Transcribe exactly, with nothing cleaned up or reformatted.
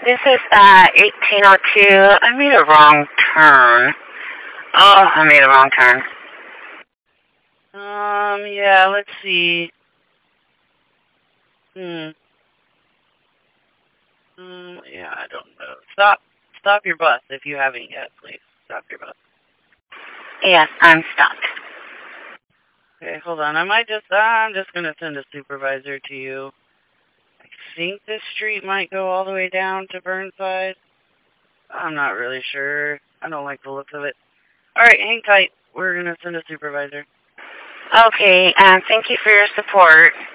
This is uh, eighteen oh two. I made a wrong turn. Oh, I made a wrong turn. Um, yeah, let's see. Hmm. Um, yeah, I don't know. Stop. Stop your bus if you haven't yet, please. Stop your bus. Yes, I'm stopped. Okay, hold on. I might just, I'm just going to send a supervisor to you. I think this street might go all the way down to Burnside. I'm not really sure. I don't like the looks of it. All right, hang tight. We're going to send a supervisor. Okay, um, thank you for your support.